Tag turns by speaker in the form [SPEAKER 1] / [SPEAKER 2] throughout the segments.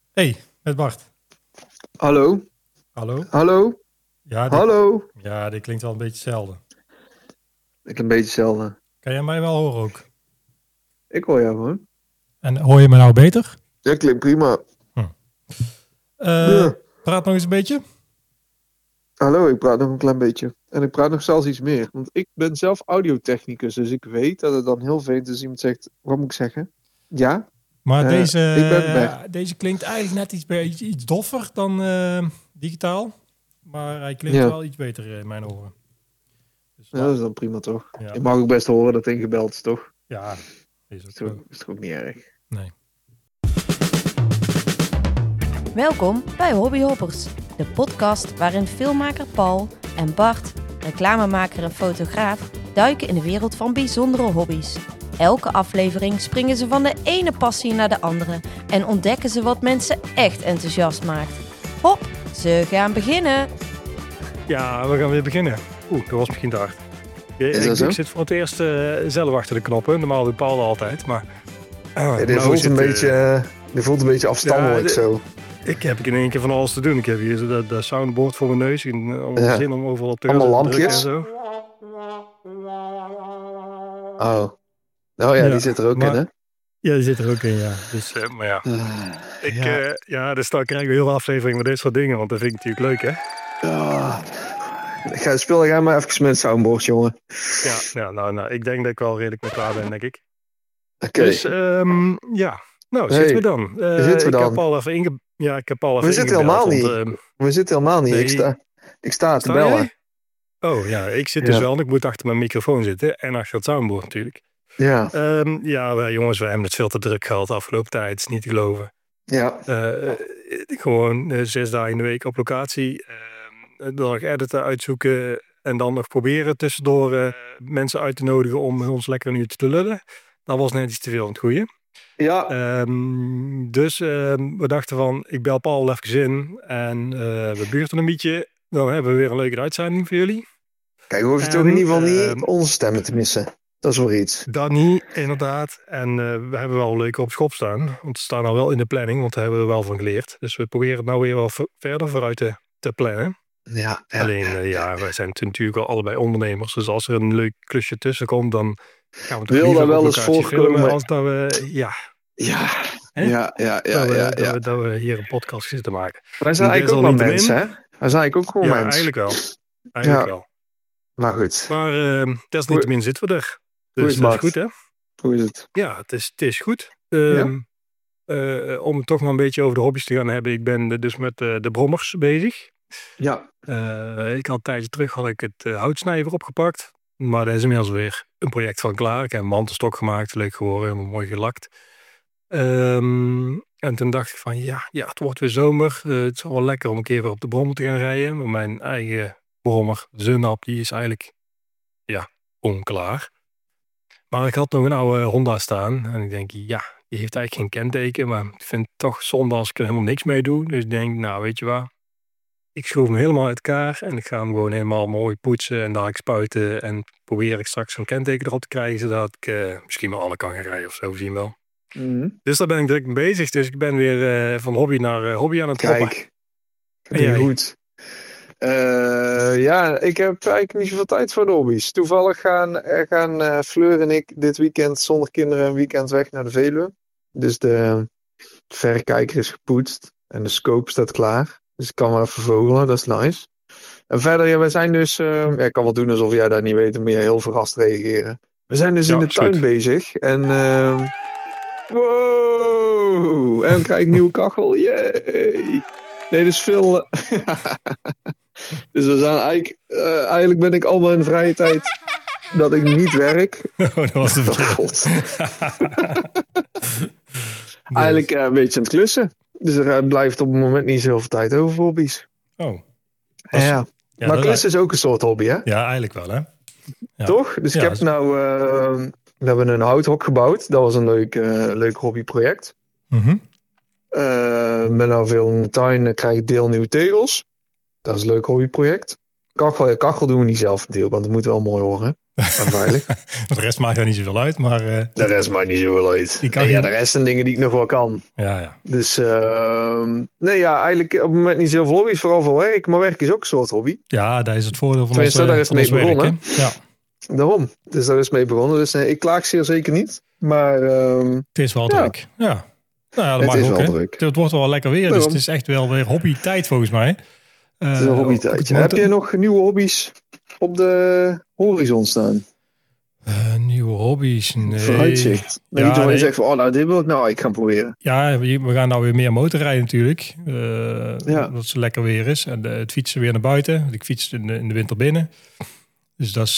[SPEAKER 1] Hey, met Bart.
[SPEAKER 2] Hallo?
[SPEAKER 1] Hallo?
[SPEAKER 2] Hallo?
[SPEAKER 1] Ja,
[SPEAKER 2] Hallo?
[SPEAKER 1] dit klinkt wel een beetje hetzelfde.
[SPEAKER 2] Ik een beetje hetzelfde.
[SPEAKER 1] Kan jij mij wel horen ook?
[SPEAKER 2] Ik hoor jou gewoon.
[SPEAKER 1] En hoor je me nou beter?
[SPEAKER 2] Ja, klinkt prima.
[SPEAKER 1] Eh,
[SPEAKER 2] Ja.
[SPEAKER 1] Praat nog eens een beetje.
[SPEAKER 2] Hallo, ik praat nog een klein beetje. En ik praat nog zelfs iets meer. Want ik ben zelf audiotechnicus, dus ik weet dat het dan heel veel is als iemand zegt, wat moet ik zeggen? Ja?
[SPEAKER 1] Maar
[SPEAKER 2] Ik ben Bert.
[SPEAKER 1] deze klinkt eigenlijk net iets doffer dan digitaal. Maar hij klinkt
[SPEAKER 2] Ja,
[SPEAKER 1] wel iets beter in mijn oren. Dus
[SPEAKER 2] ja, dat is dan prima toch?
[SPEAKER 1] ja,
[SPEAKER 2] Je mag ook best horen dat het ingebeld is, toch?
[SPEAKER 1] ja, is ook
[SPEAKER 2] Is
[SPEAKER 1] zo.
[SPEAKER 2] toch ook niet erg?
[SPEAKER 1] Nee.
[SPEAKER 3] Welkom bij Hobbyhoppers, de podcast waarin filmmaker Paul en Bart, reclamemaker en fotograaf, duiken in de wereld van bijzondere hobby's. Elke aflevering springen ze van de ene passie naar de andere en ontdekken ze wat mensen echt enthousiast maakt. Hop, ze gaan beginnen!
[SPEAKER 1] Ja, we gaan weer beginnen. Dat was misschien te hard.
[SPEAKER 2] Is dat zo?
[SPEAKER 1] Ik zit voor het eerst zelf achter de knoppen. Normaal doet Paul dat altijd, maar...
[SPEAKER 2] Dit voelt een beetje afstandelijk
[SPEAKER 1] ja,
[SPEAKER 2] zo.
[SPEAKER 1] Ik heb in één keer van alles te doen. Ik heb hier dat soundboard voor mijn neus. Allemaal zin om overal op te
[SPEAKER 2] Allemaal
[SPEAKER 1] gaan drukken en
[SPEAKER 2] lampjes?
[SPEAKER 1] zo.
[SPEAKER 2] Oh. Nou ja, die zit er ook in, hè?
[SPEAKER 1] Ja, die zit er ook in, ja. Dus, maar ja. Dus dan krijgen we heel veel afleveringen met dit soort dingen. Want dat vind ik natuurlijk leuk, hè?
[SPEAKER 2] Speel jij maar even met het soundboard, jongen.
[SPEAKER 1] Ja, nou, ik denk dat ik wel redelijk mee klaar ben, denk ik.
[SPEAKER 2] Oké.
[SPEAKER 1] Dus, ja. Nou, zitten we dan.
[SPEAKER 2] Zitten we dan?
[SPEAKER 1] Ik heb al even ingebeld.
[SPEAKER 2] We zitten helemaal niet. We zitten helemaal niet.
[SPEAKER 1] Nee.
[SPEAKER 2] Ik sta te bellen.
[SPEAKER 1] Jij? Oh ja, ik zit dus wel. En ik moet achter mijn microfoon zitten. En achter het soundboard natuurlijk.
[SPEAKER 2] Ja.
[SPEAKER 1] Jongens, we hebben het veel te druk gehad de afgelopen tijd. Het is niet te geloven.
[SPEAKER 2] Ja.
[SPEAKER 1] Gewoon 6 dagen in de week op locatie. Dan nog editen, uitzoeken. En dan nog proberen tussendoor mensen uit te nodigen om ons lekker een uurtje te lullen. Dat was net iets te veel aan het goeie.
[SPEAKER 2] Ja.
[SPEAKER 1] Dus we dachten van, ik bel Paul even in. En we buurten een beetje. Dan hebben we weer een leuke uitzending voor jullie.
[SPEAKER 2] Kijk, we hoeven toch in ieder geval niet onze stemmen te missen. Dat is wel iets.
[SPEAKER 1] Dat niet, inderdaad. En we hebben wel leuk op schop staan. Want ze staan al wel in de planning, want daar hebben we wel van geleerd. Dus we proberen het nou weer wel verder vooruit te plannen.
[SPEAKER 2] Ja.
[SPEAKER 1] Alleen, wij zijn natuurlijk al allebei ondernemers. Dus als er een leuk klusje tussen komt, dan gaan we toch
[SPEAKER 2] wil
[SPEAKER 1] liever
[SPEAKER 2] dat wel
[SPEAKER 1] op
[SPEAKER 2] eens
[SPEAKER 1] locatie
[SPEAKER 2] voorkomen
[SPEAKER 1] filmen als dat we, dat we hier een podcast zitten maken.
[SPEAKER 2] Wij zijn eigenlijk ook wel mensen, hè? Wij zijn eigenlijk ook gewoon mensen.
[SPEAKER 1] Eigenlijk wel.
[SPEAKER 2] Maar goed.
[SPEAKER 1] Maar desniettemin zitten we er. Dus dat is goed, hè?
[SPEAKER 2] Hoe is het?
[SPEAKER 1] Ja, het is goed. Om het toch maar een beetje over de hobby's te gaan hebben. Ik ben dus met de brommers bezig.
[SPEAKER 2] Ja.
[SPEAKER 1] Ik had een tijdje terug het houtsnijver opgepakt. Maar daar is inmiddels weer een project van klaar. Ik heb een mantelstok gemaakt, leuk geworden, helemaal mooi gelakt. En toen dacht ik van ja, het wordt weer zomer. Het is wel lekker om een keer weer op de brommer te gaan rijden. Maar mijn eigen brommer, Zunap, die is eigenlijk onklaar. Maar ik had nog een oude Honda staan. En ik denk, die heeft eigenlijk geen kenteken. Maar ik vind het toch zonde als ik er helemaal niks mee doe. Dus ik denk, nou weet je wat. Ik schroef hem helemaal uit elkaar. En ik ga hem gewoon helemaal mooi poetsen. En daar spuiten. En probeer ik straks zo'n kenteken erop te krijgen. Zodat ik misschien wel alle kan gaan rijden of zo. Zien wel.
[SPEAKER 2] Mm-hmm.
[SPEAKER 1] Dus daar ben ik druk mee bezig. Dus ik ben weer van hobby naar hobby aan het hoppen.
[SPEAKER 2] Kijk, dat is goed. Ik heb eigenlijk niet zoveel tijd voor de hobby's. Toevallig gaan Fleur en ik dit weekend zonder kinderen een weekend weg naar de Veluwe. Dus de verrekijker is gepoetst en de scope staat klaar. Dus ik kan wel even vogelen, dat is nice. En verder, wij zijn dus... ik kan wel doen alsof jij dat niet weet, dan moet je heel verrast reageren. We zijn dus in de tuin goed bezig. En... wow! En dan krijg ik een nieuwe kachel. Yay! Nee, dus veel... Dus we zijn eigenlijk ben ik allemaal in de vrije tijd dat ik niet werk.
[SPEAKER 1] Oh, dat was een
[SPEAKER 2] god. Eigenlijk een beetje aan het klussen. Dus er blijft op het moment niet zoveel tijd over voor hobby's.
[SPEAKER 1] Oh.
[SPEAKER 2] Ja. Maar klussen is ook een soort hobby, hè?
[SPEAKER 1] Ja, eigenlijk wel, hè? Ja.
[SPEAKER 2] Toch? Dus ik heb we hebben een houthok gebouwd. Dat was een leuk hobbyproject.
[SPEAKER 1] Mm-hmm.
[SPEAKER 2] Met nou veel in de tuin krijg ik deelnieuwe tegels. Dat is een leuk hobbyproject. Kachel doen we niet zelf natuurlijk, want het moet wel mooi horen. En veilig.
[SPEAKER 1] De rest maakt er niet zoveel uit, maar...
[SPEAKER 2] De rest maakt niet zoveel uit.
[SPEAKER 1] Die kan
[SPEAKER 2] de rest zijn dingen die ik nog wel kan.
[SPEAKER 1] Ja.
[SPEAKER 2] Dus eigenlijk op het moment niet zoveel hobby's, vooral voor werk. Maar werk is ook een soort hobby.
[SPEAKER 1] Ja, dat is het voordeel van
[SPEAKER 2] Tenminste, daar is het mee begonnen.
[SPEAKER 1] Ja.
[SPEAKER 2] Daarom. Dus daar is het mee begonnen. Dus ik klaag zeer zeker niet. Maar...
[SPEAKER 1] het is wel druk. Ja. Nou ja, dat mag ook, hè. Het wordt wel lekker weer, dus het is echt wel weer hobbytijd volgens mij.
[SPEAKER 2] Het is een hobbytijdje. Heb je nog nieuwe hobby's op de horizon staan?
[SPEAKER 1] Nieuwe hobby's? Nee.
[SPEAKER 2] Vooruitzicht. Niet waar je zegt van, dit wil ik gaan proberen.
[SPEAKER 1] Ja, we gaan nou weer meer motorrijden natuurlijk. Dat het lekker weer is. En het fietsen weer naar buiten. Ik fiets in de winter binnen. Dus dat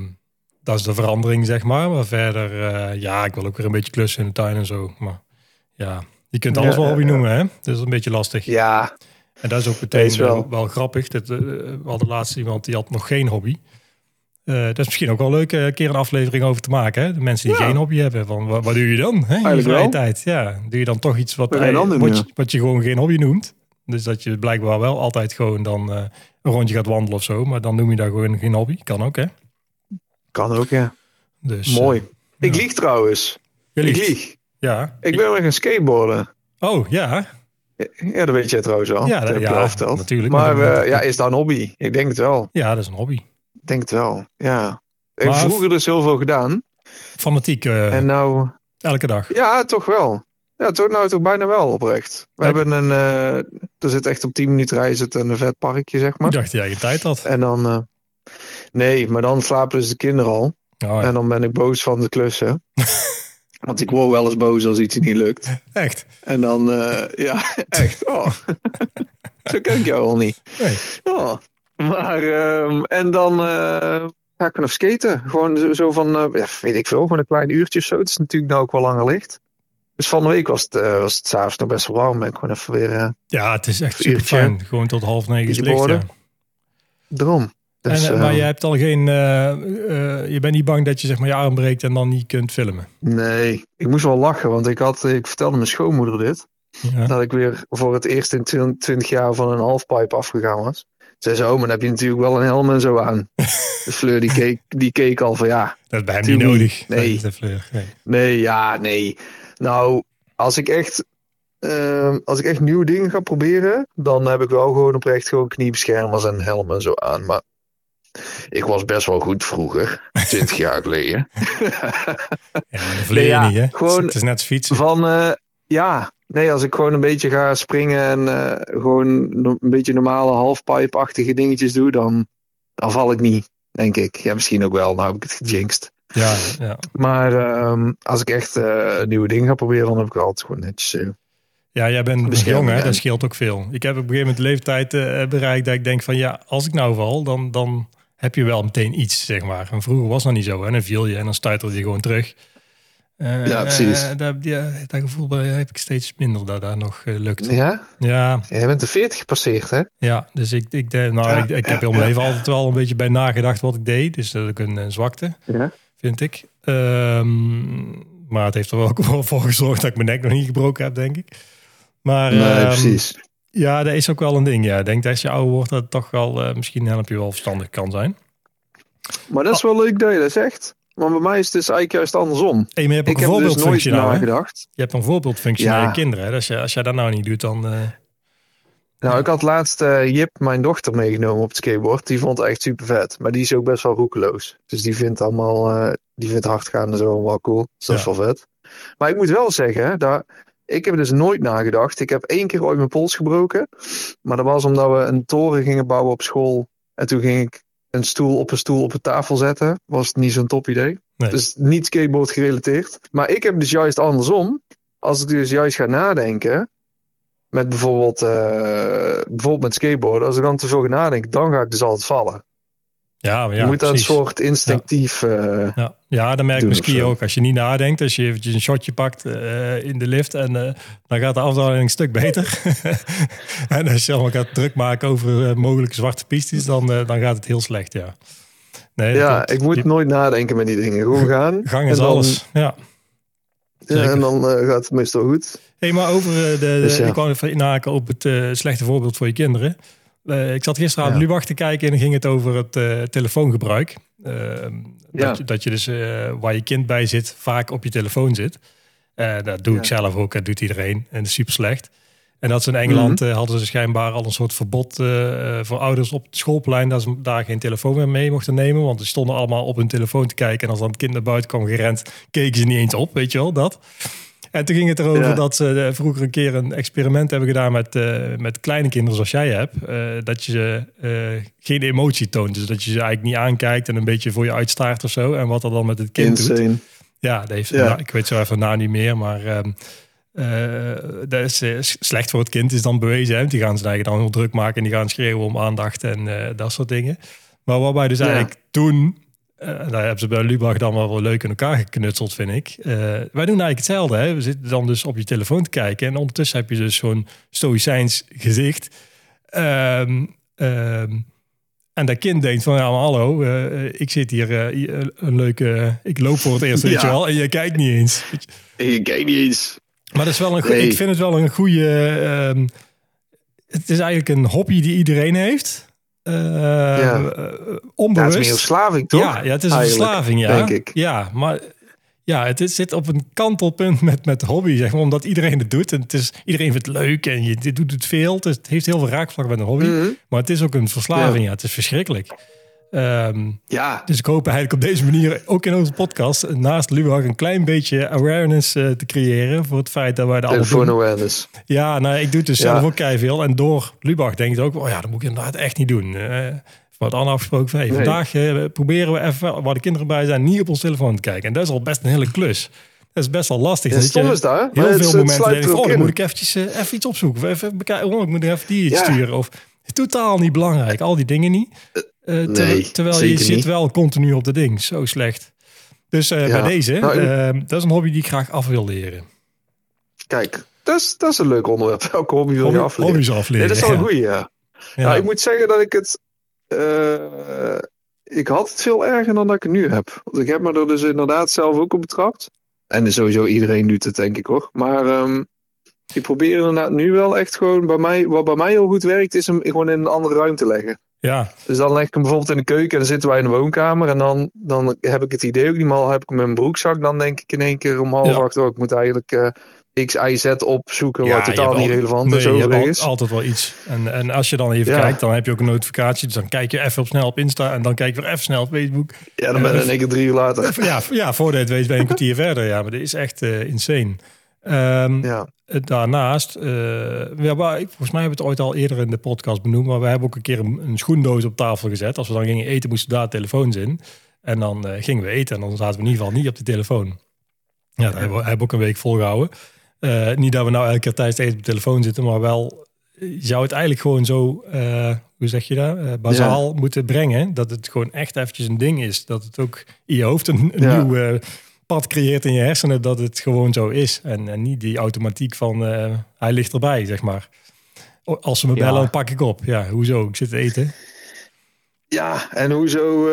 [SPEAKER 1] is de verandering, zeg maar. Maar verder, ik wil ook weer een beetje klussen in de tuin en zo. Maar ja, je kunt alles wel hobby noemen, hè? Dat is een beetje lastig.
[SPEAKER 2] Ja.
[SPEAKER 1] En dat is ook meteen wel grappig. We hadden laatst iemand die had nog geen hobby. Dat is misschien ook wel leuk een keer een aflevering over te maken. Hè? De mensen die geen hobby hebben. Van, wat doe je dan hè? In je vrije tijd? Ja, doe je dan toch iets wat je gewoon geen hobby noemt. Dus dat je blijkbaar wel altijd gewoon dan een rondje gaat wandelen of zo. Maar dan noem je dat gewoon geen hobby. Kan ook, hè?
[SPEAKER 2] Kan ook, ja.
[SPEAKER 1] Dus,
[SPEAKER 2] mooi. Ik lieg trouwens. Ik lieg.
[SPEAKER 1] Ja.
[SPEAKER 2] Ik ben weer gaan skateboarden.
[SPEAKER 1] Oh, ja.
[SPEAKER 2] Ja, dat weet jij trouwens al.
[SPEAKER 1] Ja, dat heb je al verteld. Natuurlijk.
[SPEAKER 2] Maar is dat een hobby? Ik denk het wel.
[SPEAKER 1] Ja, dat is een hobby.
[SPEAKER 2] Ik denk het wel, ja. Ik heb vroeger dus heel veel gedaan.
[SPEAKER 1] Fanatiek.
[SPEAKER 2] En nou...
[SPEAKER 1] Elke dag.
[SPEAKER 2] Ja, toch wel. Ja, toch bijna wel oprecht. We hebben er zit echt op 10 minuten rijden een vet parkje, zeg maar.
[SPEAKER 1] Ik dacht dat jij je tijd had.
[SPEAKER 2] En dan... nee, maar dan slapen dus de kinderen al. Oh, ja. En dan ben ik boos van de klussen. Want ik word wel eens boos als iets niet lukt.
[SPEAKER 1] Echt?
[SPEAKER 2] En dan, echt. Oh. Zo ken ik jou al niet.
[SPEAKER 1] Nee.
[SPEAKER 2] Oh. Maar, en dan ga ik nog skaten. Gewoon zo van, weet ik veel, gewoon een klein uurtje of zo. Het is natuurlijk nou ook wel langer licht. Dus van de week was het 's avonds nog best wel warm. Ben ik gewoon even weer...
[SPEAKER 1] ja, het is echt super fijn. Gewoon tot 8:30 is licht, ja.
[SPEAKER 2] Daarom. Dus,
[SPEAKER 1] maar je hebt al geen... je bent niet bang dat je zeg maar je arm breekt en dan niet kunt filmen?
[SPEAKER 2] Nee, ik moest wel lachen, want ik vertelde mijn schoonmoeder dit. Ja. Dat ik weer voor het eerst in 20 jaar van een halfpipe afgegaan was. Zei ze, maar dan heb je natuurlijk wel een helm en zo aan. Dus Fleur die keek al van ja.
[SPEAKER 1] Dat is bij hem niet nodig.
[SPEAKER 2] Nee.
[SPEAKER 1] Fleur.
[SPEAKER 2] Nee. Nou, als ik echt nieuwe dingen ga proberen, dan heb ik wel gewoon oprecht gewoon kniebeschermers en helm en zo aan. Maar ik was best wel goed vroeger, 20 jaar geleden.
[SPEAKER 1] Ja, dat vleer je niet, hè? Gewoon het is net als fietsen.
[SPEAKER 2] Als ik gewoon een beetje ga springen en gewoon een beetje normale halfpipe-achtige dingetjes doe, dan val ik niet, denk ik. Ja, misschien ook wel, nou heb ik het gejinxed.
[SPEAKER 1] Ja.
[SPEAKER 2] Maar als ik echt nieuwe dingen ga proberen, dan heb ik altijd gewoon netjes...
[SPEAKER 1] ja, jij bent jong, hè? Dat scheelt ook veel. Ik heb op een gegeven moment de leeftijd bereikt dat ik denk van ja, als ik nou val, dan heb je wel meteen iets, zeg maar. En vroeger was dat niet zo, hè? Dan viel je en dan stuiterde je gewoon terug.
[SPEAKER 2] Ja, precies.
[SPEAKER 1] Dat gevoel heb ik steeds minder dat dat nog lukt.
[SPEAKER 2] Ja?
[SPEAKER 1] Ja.
[SPEAKER 2] Jij bent de 40 gepasseerd, hè?
[SPEAKER 1] Ja, dus ik heb heel mijn leven altijd wel een beetje bij nagedacht wat ik deed. Dus dat is ook een zwakte, vind ik. Maar het heeft er wel voor gezorgd dat ik mijn nek nog niet gebroken heb, denk ik. Maar
[SPEAKER 2] precies.
[SPEAKER 1] Ja, dat is ook wel een ding. Ja. Ik denk dat als je ouder wordt, dat het toch wel misschien help je wel verstandig kan zijn.
[SPEAKER 2] Maar dat is wel leuk dat je dat zegt. Maar bij mij is het dus eigenlijk juist andersom.
[SPEAKER 1] Hey, maar je hebt
[SPEAKER 2] ik heb dus nooit nagedacht.
[SPEAKER 1] Je hebt een voorbeeldfunctie naar je kinderen. Hè? Als jij dat nou niet doet, dan...
[SPEAKER 2] Nou, ik had laatst Jip, mijn dochter, meegenomen op het skateboard. Die vond het echt super vet. Maar die is ook best wel roekeloos. Dus die vindt allemaal... die vindt hardgaan en zo wel cool. Dus dat is wel vet. Maar ik moet wel zeggen... ik heb dus nooit nagedacht. Ik heb 1 keer ooit mijn pols gebroken. Maar dat was omdat we een toren gingen bouwen op school. En toen ging ik een stoel op een tafel zetten. Was het niet zo'n top idee. Nee. Dus niet skateboard gerelateerd. Maar ik heb dus juist andersom. Als ik dus juist ga nadenken... Met bijvoorbeeld met skateboarden. Als ik dan te veel ga nadenken, dan ga ik dus altijd vallen.
[SPEAKER 1] Ja,
[SPEAKER 2] je moet dat een soort instinctief
[SPEAKER 1] ja, dan merk ik misschien ook. Als je niet nadenkt, als je eventjes een shotje pakt in de lift... en dan gaat de afdaling een stuk beter. En als je allemaal gaat druk maken over mogelijke zwarte pistes... dan gaat het heel slecht, ja. Nee,
[SPEAKER 2] ik moet nooit nadenken met die dingen. Gewoon gaan.
[SPEAKER 1] Gang is alles, ja.
[SPEAKER 2] En dan gaat het meestal goed.
[SPEAKER 1] Hey, maar over ik wou even inhaken op het slechte voorbeeld voor je kinderen. Ik zat gisteravond Lubach te kijken en dan ging het over het telefoongebruik. Dat je dus waar je kind bij zit, vaak op je telefoon zit. Dat doe ik zelf ook, dat doet iedereen. En dat is super slecht. En dat ze in Engeland hadden ze schijnbaar al een soort verbod voor ouders op het schoolplein, dat ze daar geen telefoon meer mee mochten nemen. Want ze stonden allemaal op hun telefoon te kijken. En als dan het kind naar buiten kwam gerend, keken ze niet eens op, weet je wel, dat. En toen ging het erover dat ze vroeger een keer een experiment hebben gedaan met kleine kinderen zoals jij hebt. Dat je geen emotie toont. Dus dat je ze eigenlijk niet aankijkt en een beetje voor je uitstaart of zo. En wat er dan met het kind doet. Ja, dat heeft, ik weet zo even niet meer, maar dat is slecht voor het kind, is dan bewezen. Hè? Die gaan ze eigenlijk dan heel druk maken en die gaan schreeuwen om aandacht en dat soort dingen. Maar wat wij dus eigenlijk doen, daar hebben ze bij Lubach dan wel leuk in elkaar geknutseld, vind ik. Wij doen eigenlijk hetzelfde. Hè? We zitten dan dus op je telefoon te kijken en ondertussen heb je dus zo'n stoïcijns gezicht. En dat kind denkt van, ja, maar hallo, ik zit hier een leuke, ik loop voor het eerst, weet je wel, en je kijkt niet eens.
[SPEAKER 2] Je kijkt niet eens.
[SPEAKER 1] Maar dat is wel ik vind het wel een goede, het is eigenlijk een hobby die iedereen heeft. Onbewust.
[SPEAKER 2] Het is meer een verslaving, toch?
[SPEAKER 1] Ja, het is een verslaving, ja.
[SPEAKER 2] Denk ik.
[SPEAKER 1] Ja, maar ja, het zit op een kantelpunt met hobby, zeg maar, omdat iedereen het doet. En iedereen vindt het leuk en je doet het veel. Het heeft heel veel raakvlak met een hobby. Maar het is ook een verslaving, ja. Het is verschrikkelijk. Dus ik hoop eigenlijk op deze manier, ook in onze podcast, naast Lubach een klein beetje awareness te creëren voor het feit dat wij de
[SPEAKER 2] telefoon awareness.
[SPEAKER 1] Ja, nou, ik doe het dus zelf ook keiveel. En door Lubach denk ik ook, dat moet ik inderdaad echt niet doen. Wat Anne afgesproken van, vandaag proberen we even, waar de kinderen bij zijn, niet op ons telefoon te kijken. En dat is al best een hele klus. Dat is best wel lastig.
[SPEAKER 2] Ja, stom is dat, hè?
[SPEAKER 1] Heel veel momenten denk ik, dan moet ik eventjes even iets opzoeken. Of even bekijken, ik moet even die iets sturen. Of totaal niet belangrijk, al die dingen niet. Terwijl je zit wel continu op de ding. Zo slecht. Dus bij deze, dat is een hobby die ik graag af wil leren.
[SPEAKER 2] Kijk, dat is een leuk onderwerp. Welke hobby wil je afleren?
[SPEAKER 1] Hobby's afleren.
[SPEAKER 2] Dat is wel een goeie, ja. Nou, ik moet zeggen dat ik het... ik had het veel erger dan dat ik het nu heb. Want ik heb me er dus inderdaad zelf ook op betrapt. En sowieso iedereen doet het, denk ik hoor. Maar ik probeer inderdaad nu wel echt gewoon wat bij mij heel goed werkt, is hem gewoon in een andere ruimte leggen.
[SPEAKER 1] Ja.
[SPEAKER 2] Dus dan leg ik hem bijvoorbeeld in de keuken en dan zitten wij in de woonkamer. En dan heb ik het idee ook niet, maar al heb ik hem in mijn broekzak. Dan denk ik in één keer om 7:30, ik moet eigenlijk X, Y, Z opzoeken, wat totaal niet relevant is.
[SPEAKER 1] Je hebt altijd wel iets. En als je dan even kijkt, dan heb je ook een notificatie. Dus dan kijk je even snel op Insta en dan kijk je weer even snel op Facebook.
[SPEAKER 2] Ja, dan ben je in één keer 3 uur later.
[SPEAKER 1] Voordat je het weet ben je een kwartier verder. Ja, maar dit is echt insane. Daarnaast, volgens mij hebben we het ooit al eerder in de podcast benoemd, maar we hebben ook een keer een schoendoos op tafel gezet. Als we dan gingen eten, moesten daar telefoons in. En dan gingen we eten en dan zaten we in ieder geval niet op de telefoon. Ja, dat hebben we ook een week volgehouden. Niet dat we nou elke keer tijdens het eten op de telefoon zitten, maar wel, je zou het eigenlijk gewoon zo, hoe zeg je dat, bazaal moeten brengen. Dat het gewoon echt eventjes een ding is. Dat het ook in je hoofd een nieuw pad creëert in je hersenen, dat het gewoon zo is. En niet die automatiek van, hij ligt erbij, zeg maar. Als ze me bellen, dan pak ik op. Ja, hoezo? Ik zit te eten.
[SPEAKER 2] Ja, en hoezo,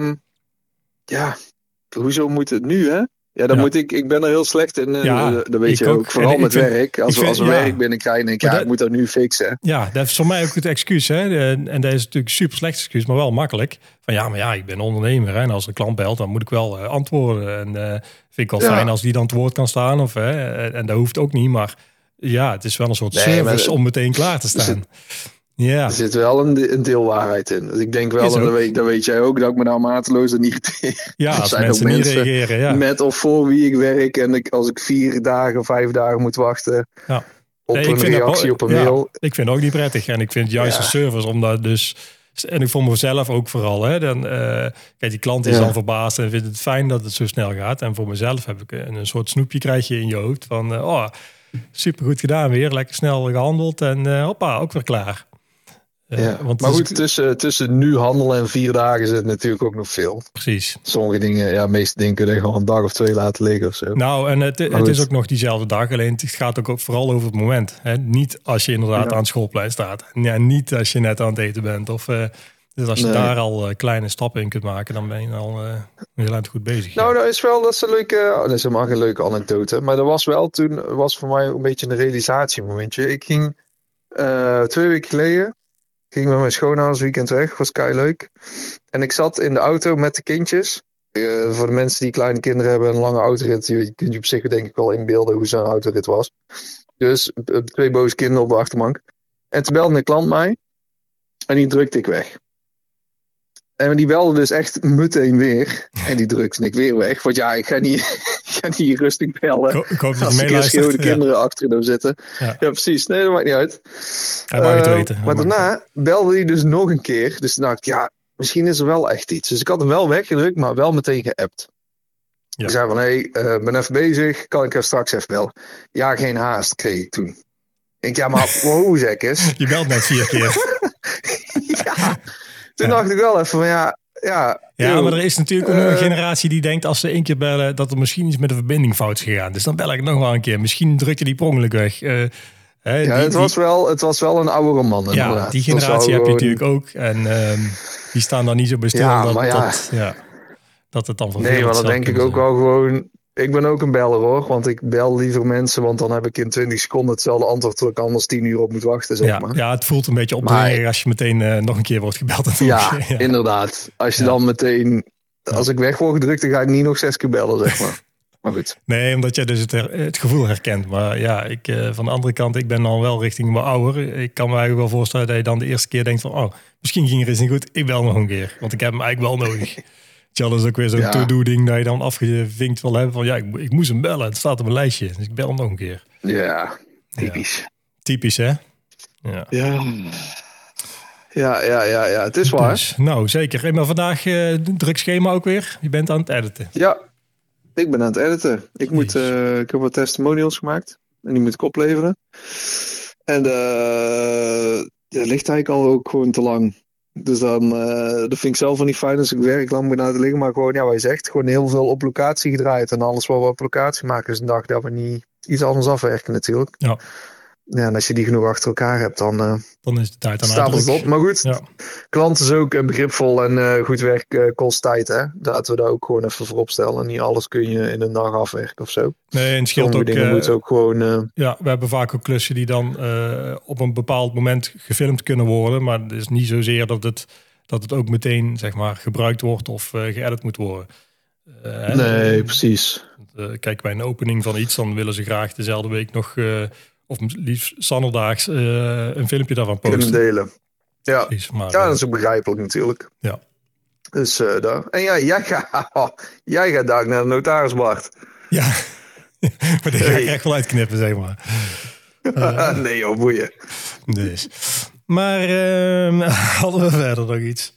[SPEAKER 2] hoezo moet het nu, hè? Ja, dan moet ik ben er heel slecht in. Dat weet je ook. Vooral met werk. Als we werk binnenkrijgen, denk ik, ik moet dat nu fixen.
[SPEAKER 1] Ja, dat is voor mij ook het excuus. Hè? En dat is natuurlijk een super slecht excuus, maar wel makkelijk. Van ik ben ondernemer. Hè? En als een klant belt, dan moet ik wel antwoorden. En vind ik wel fijn als die dan te woord kan staan. En dat hoeft ook niet, maar het is wel een soort service om meteen klaar te staan. Ja.
[SPEAKER 2] Er zit wel een deel waarheid in. Dus ik denk wel, dat weet jij ook, dat ik me nou mateloos aan irriteer.
[SPEAKER 1] Ja, als mensen niet reageren.
[SPEAKER 2] Met of voor wie ik werk en als ik 4 dagen, 5 dagen moet wachten op een reactie op een mail.
[SPEAKER 1] Ik vind het ook niet prettig. En ik vind juist een service, omdat dus... En ik vond mezelf ook vooral. Hè, dan, kijk, die klant is al verbaasd en vindt het fijn dat het zo snel gaat. En voor mezelf heb ik een soort snoepje krijg je in je hoofd van... super goed gedaan weer, lekker snel gehandeld en hoppa, ook weer klaar.
[SPEAKER 2] Want maar goed, tussen nu handelen en 4 dagen zit natuurlijk ook nog veel.
[SPEAKER 1] Precies.
[SPEAKER 2] Sommige dingen, meeste dingen kun je gewoon een dag of 2 laten liggen of zo.
[SPEAKER 1] Nou, en het is ook nog diezelfde dag. Alleen het gaat ook vooral over het moment. Hè? Niet als je inderdaad aan het schoolplein staat. Ja, niet als je net aan het eten bent. Dus als je daar al kleine stappen in kunt maken, dan ben je al heel erg goed bezig.
[SPEAKER 2] Nou, dat is een leuke... dat is helemaal geen leuke anekdote. Maar dat was wel was voor mij een beetje een realisatiemomentje. Ik ging 2 weken geleden... Ging met mijn schoonouders weekend weg. Was keileuk. En ik zat in de auto met de kindjes. Voor de mensen die kleine kinderen hebben, een lange autorit. Je kunt je op zich denk ik wel inbeelden hoe zo'n autorit was. Dus 2 boze kinderen op de achterbank. En toen belde een klant mij. En die drukte ik weg. En die belde dus echt meteen weer. En die drukte ik weer weg. Want ja, ik ga niet rustig bellen.
[SPEAKER 1] Ik hoop dat
[SPEAKER 2] als
[SPEAKER 1] je
[SPEAKER 2] er schreeuwende
[SPEAKER 1] meeluistert.
[SPEAKER 2] kinderen achter hem zitten.
[SPEAKER 1] Ja.
[SPEAKER 2] Ja, precies. Nee, dat maakt niet uit.
[SPEAKER 1] Hij mag het weten.
[SPEAKER 2] Maar daarna belde hij dus nog een keer. Dus toen dacht ik, ja, misschien is er wel echt iets. Dus ik had hem wel weggedrukt, maar wel meteen geappt.
[SPEAKER 1] Ja.
[SPEAKER 2] Ik zei van, ben even bezig. Kan ik er straks even bellen? Ja, geen haast, kreeg ik toen. Ik denk, ja, maar wow, zeg eens.
[SPEAKER 1] Je belt net 4 keer.
[SPEAKER 2] Ja. Toen dacht ik wel even van, ja,
[SPEAKER 1] maar er is natuurlijk ook nog een generatie die denkt als ze 1 keer bellen dat er misschien iets met de verbinding fout is gegaan. Dus dan bel ik nog wel een keer. Misschien druk je die per ongeluk weg.
[SPEAKER 2] Het was wel een oudere man.
[SPEAKER 1] Ja,
[SPEAKER 2] inderdaad.
[SPEAKER 1] die generatie heb je natuurlijk ook. En die staan dan niet zo bij stil dat het dan vervelend
[SPEAKER 2] Nee, maar dan denk ik ook wel gewoon... Ik ben ook een beller hoor, want ik bel liever mensen, want dan heb ik in 20 seconden hetzelfde antwoord terwijl ik anders 10 uur op moet wachten, zeg maar.
[SPEAKER 1] Ja, het voelt een beetje opdringerig als je meteen nog een keer wordt gebeld.
[SPEAKER 2] Ja, inderdaad. Als je dan meteen, als ik weg word gedrukt, dan ga ik niet nog 6 keer bellen, zeg maar. Maar goed.
[SPEAKER 1] Nee, omdat jij dus het gevoel herkent. Maar ja, van de andere kant, ik ben dan wel richting mijn ouder. Ik kan me eigenlijk wel voorstellen dat je dan de eerste keer denkt van, misschien ging er eens niet goed. Ik bel nog een keer, want ik heb hem eigenlijk wel nodig. Dat is ook weer zo'n to-do-ding dat je dan afgevinkt wil hebben van ik moest hem bellen. Het staat op mijn lijstje, dus ik bel hem nog een keer.
[SPEAKER 2] Ja, typisch.
[SPEAKER 1] Ja. Typisch, hè?
[SPEAKER 2] Ja, het is waar.
[SPEAKER 1] Dus, nou, zeker. Maar vandaag druk schema ook weer. Je bent aan het editen.
[SPEAKER 2] Ja, ik ben aan het editen. Ik heb wat testimonials gemaakt en die moet ik opleveren. En dat ligt eigenlijk al ook gewoon te lang. Dus dan, dat vind ik zelf wel niet fijn als ik werk lang moet laten liggen. Maar gewoon, wat je zegt, gewoon heel veel op locatie gedraaid. En alles wat we op locatie maken is een dag dat we niet iets anders afwerken natuurlijk.
[SPEAKER 1] Ja.
[SPEAKER 2] Ja, en als je die genoeg achter elkaar hebt, dan
[SPEAKER 1] is de tijd aan
[SPEAKER 2] stapelt het op. Maar goed, klant is ook begripvol en goed werk kost tijd. Hè? Laten we daar ook gewoon even voor opstellen. Niet alles kun je in een dag afwerken of zo.
[SPEAKER 1] Nee, en het scheelt ook.
[SPEAKER 2] Dingen moeten ook gewoon...
[SPEAKER 1] Ja, we hebben vaak ook klussen die dan op een bepaald moment gefilmd kunnen worden. Maar het is niet zozeer dat het ook meteen zeg maar gebruikt wordt of geëdit moet worden.
[SPEAKER 2] Nee, precies.
[SPEAKER 1] Kijk, bij een opening van iets, dan willen ze graag dezelfde week nog... of liefst zanderdaags een filmpje daarvan posten.
[SPEAKER 2] Kunnen delen. Ja,
[SPEAKER 1] precies, maar,
[SPEAKER 2] dat is ook begrijpelijk natuurlijk.
[SPEAKER 1] Ja.
[SPEAKER 2] Dus daar. En jij gaat daar naar de notaris, Bart.
[SPEAKER 1] Ja, maar die ga ik echt wel uitknippen, zeg maar.
[SPEAKER 2] Nee joh, boeien.
[SPEAKER 1] Dus. Maar hadden we verder nog iets?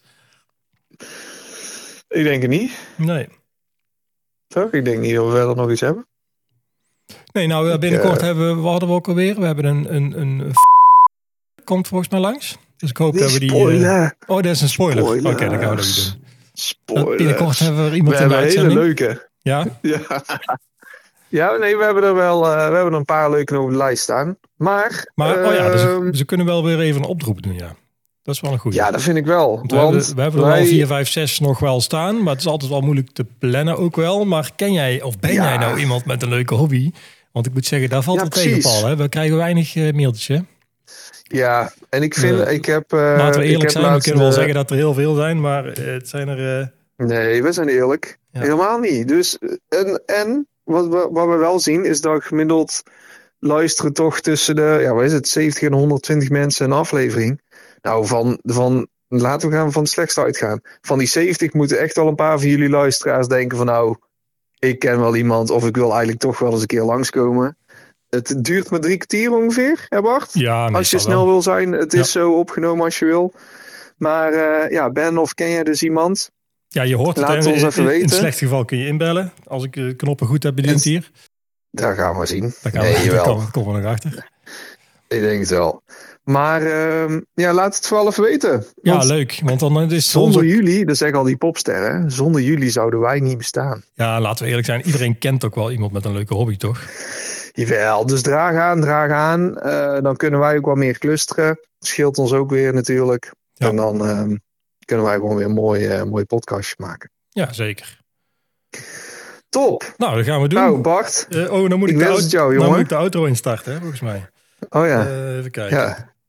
[SPEAKER 2] Ik denk het niet.
[SPEAKER 1] Nee.
[SPEAKER 2] Toch? Ik denk niet dat we verder nog iets hebben.
[SPEAKER 1] Nee, nou binnenkort hadden we ook alweer. We hebben een komt volgens mij langs. Dus ik hoop dat we die...
[SPEAKER 2] Spoiler.
[SPEAKER 1] Oh, dat is een spoiler. Oké, dan gaan we dat niet doen.
[SPEAKER 2] Spoiler.
[SPEAKER 1] Binnenkort hebben we iemand in de
[SPEAKER 2] uitzending.
[SPEAKER 1] Hele
[SPEAKER 2] leuke.
[SPEAKER 1] Ja?
[SPEAKER 2] Ja, nee, we hebben er wel we hebben er een paar leuke op de lijst staan. Maar
[SPEAKER 1] dus we kunnen wel weer even een oproep doen, ja. Dat is wel een goede.
[SPEAKER 2] Ja, dat vind ik wel.
[SPEAKER 1] Want we hebben er wel 4, 5, 6 nog wel staan. Maar het is altijd wel moeilijk te plannen ook wel. Maar ken jij of ben jij nou iemand met een leuke hobby? Want ik moet zeggen, daar valt wel tegen, Paul. Hè? We krijgen weinig mailtjes, hè?
[SPEAKER 2] Ja, en ik vind... ik heb,
[SPEAKER 1] laten we eerlijk zijn. We kunnen wel zeggen dat er heel veel zijn. Maar het zijn er...
[SPEAKER 2] Nee, we zijn eerlijk. Ja. Helemaal niet. Dus, en wat we wel zien is dat gemiddeld luisteren toch tussen de... Ja, wat is het? 70 en 120 mensen een aflevering. Nou, laten we gaan van het slechtste uitgaan. Van die 70 moeten echt wel een paar van jullie luisteraars denken van nou, ik ken wel iemand of ik wil eigenlijk toch wel eens een keer langskomen. Het duurt maar 3 kwartier ongeveer, hè Bart?
[SPEAKER 1] Ja,
[SPEAKER 2] als je snel wil zijn, het is zo opgenomen als je wil. Maar Ben, of ken jij dus iemand?
[SPEAKER 1] Ja, je hoort het.
[SPEAKER 2] Laat ons even weten.
[SPEAKER 1] In het slechte geval kun je inbellen. Als ik de knoppen goed heb bediend hier.
[SPEAKER 2] Daar gaan we zien.
[SPEAKER 1] Daar komen we nog achter.
[SPEAKER 2] Ik denk het wel. Maar laat het wel even weten.
[SPEAKER 1] Ja, leuk. Want dan is
[SPEAKER 2] zonder jullie, dat zeggen al die popsterren, zonder jullie zouden wij niet bestaan.
[SPEAKER 1] Ja, laten we eerlijk zijn. Iedereen kent ook wel iemand met een leuke hobby, toch?
[SPEAKER 2] Jawel, dus draag aan. Dan kunnen wij ook wel meer clusteren. Scheelt ons ook weer natuurlijk. Ja. En dan kunnen wij gewoon weer een mooi podcastje maken.
[SPEAKER 1] Ja, zeker.
[SPEAKER 2] Top.
[SPEAKER 1] Nou, dat gaan we doen.
[SPEAKER 2] Nou, Bart.
[SPEAKER 1] Dan moet ik de outro instarten, hè, volgens mij.
[SPEAKER 2] Oh ja.
[SPEAKER 1] Even kijken. Ja.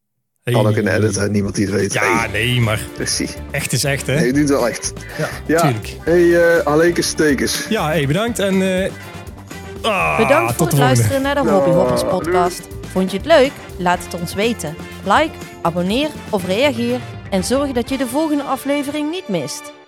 [SPEAKER 2] Kan ook in edit, hè? Niemand die het weet.
[SPEAKER 1] Ja, nee, maar
[SPEAKER 2] Precies.
[SPEAKER 1] echt is echt, hè?
[SPEAKER 2] Nee, je doet het wel echt.
[SPEAKER 1] Ja, tuurlijk.
[SPEAKER 2] Hey, Alekes Stekers.
[SPEAKER 1] Ja, bedankt en...
[SPEAKER 3] Bedankt voor
[SPEAKER 1] tot
[SPEAKER 3] het
[SPEAKER 1] de volgende.
[SPEAKER 3] luisteren naar de Hobby Hoppers podcast. Vond je het leuk? Laat het ons weten. Like, abonneer of reageer en zorg dat je de volgende aflevering niet mist.